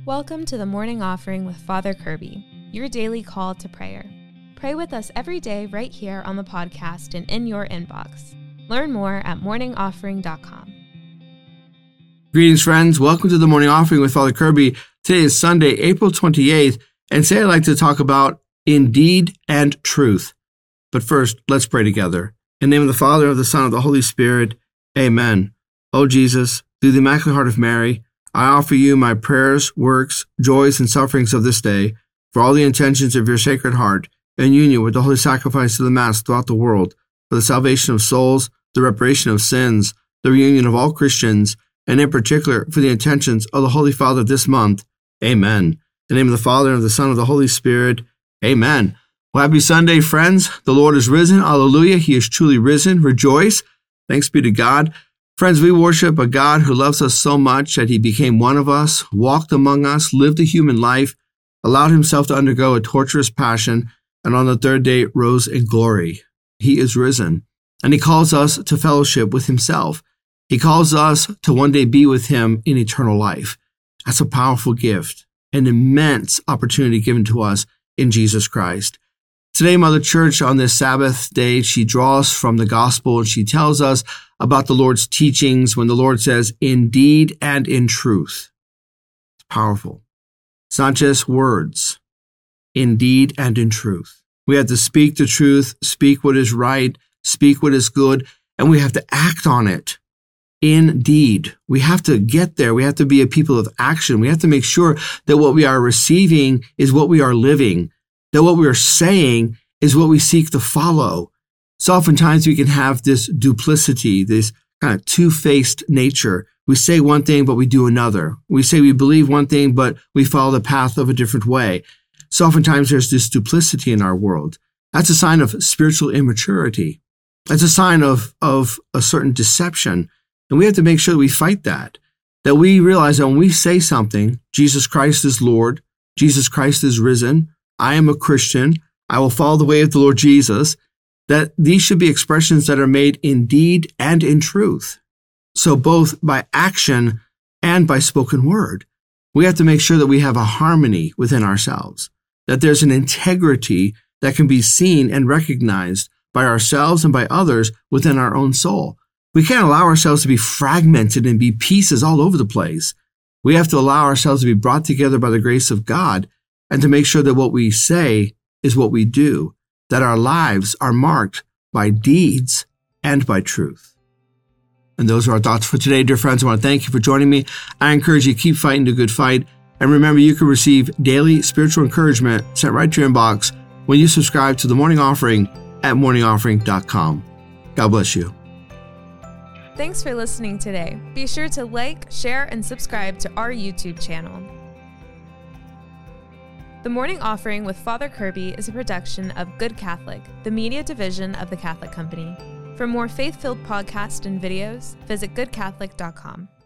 Welcome to the Morning Offering with Father Kirby, your daily call to prayer. Pray with us every day right here on the podcast and in your inbox. Learn more at morningoffering.com. Greetings, friends. Welcome to the Morning Offering with Father Kirby. Today is Sunday, April 28th, and today I'd like to talk about indeed and truth. But first, let's pray together. In the name of the Father, of the Son, of the Holy Spirit, Amen. O Jesus, through the Immaculate Heart of Mary, I offer you my prayers, works, joys, and sufferings of this day, for all the intentions of your Sacred Heart, in union with the holy sacrifice of the Mass throughout the world, for the salvation of souls, the reparation of sins, the reunion of all Christians, and in particular for the intentions of the Holy Father this month. Amen. In the name of the Father, and of the Son, and of the Holy Spirit. Amen. Well, happy Sunday, friends. The Lord is risen. Alleluia. He is truly risen. Rejoice. Thanks be to God. Friends, we worship a God who loves us so much that he became one of us, walked among us, lived a human life, allowed himself to undergo a torturous passion, and on the third day rose in glory. He is risen, and he calls us to fellowship with himself. He calls us to one day be with him in eternal life. That's a powerful gift, an immense opportunity given to us in Jesus Christ. Today, Mother Church, on this Sabbath day, she draws from the gospel and she tells us about the Lord's teachings when the Lord says, indeed and in truth. It's powerful. It's not just words. Indeed and in truth. We have to speak the truth, speak what is right, speak what is good, and we have to act on it. Indeed. We have to get there. We have to be a people of action. We have to make sure that what we are receiving is what we are living, that what we are saying is what we seek to follow. So oftentimes we can have this duplicity, this kind of two-faced nature. We say one thing, but we do another. We say we believe one thing, but we follow the path of a different way. So oftentimes there's this duplicity in our world. That's a sign of spiritual immaturity. That's a sign of a certain deception. And we have to make sure that we fight that we realize that when we say something, Jesus Christ is Lord, Jesus Christ is risen, I am a Christian, I will follow the way of the Lord Jesus, that these should be expressions that are made in deed and in truth. So both by action and by spoken word, we have to make sure that we have a harmony within ourselves, that there's an integrity that can be seen and recognized by ourselves and by others within our own soul. We can't allow ourselves to be fragmented and be pieces all over the place. We have to allow ourselves to be brought together by the grace of God and to make sure that what we say is what we do, that our lives are marked by deeds and by truth. And those are our thoughts for today, dear friends. I want to thank you for joining me. I encourage you to keep fighting the good fight. And remember, you can receive daily spiritual encouragement sent right to your inbox when you subscribe to the Morning Offering at morningoffering.com. God bless you. Thanks for listening today. Be sure to like, share, and subscribe to our YouTube channel. The Morning Offering with Father Kirby is a production of Good Catholic, the media division of the Catholic Company. For more faith-filled podcasts and videos, visit goodcatholic.com.